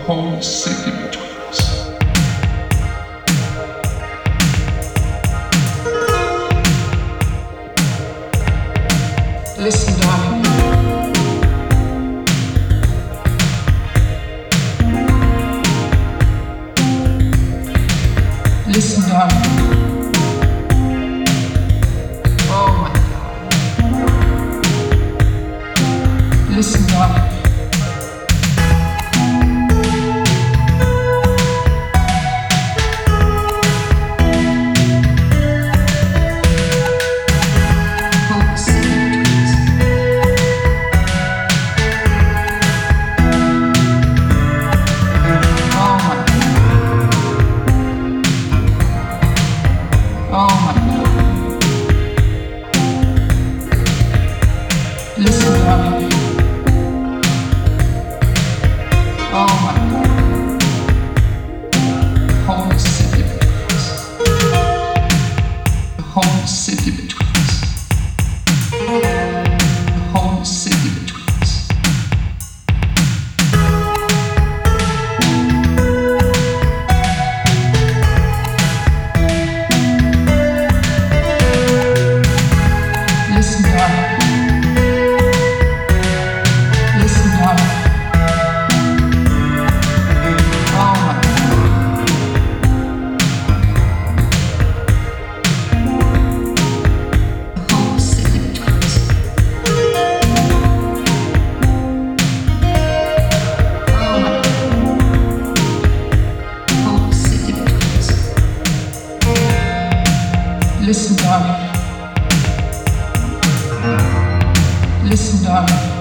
whole city between us. Listen, darling. Listen, darling. Oh my God. Listen, darling. Oh my God. Listen, darling. Oh my God. Whole city between us. The whole city between us. The whole city between us. Listen, darling. Listen, darling. Oh my God. The whole city between us. Oh my God. The whole city between us. Listen, darling. Listen, darling.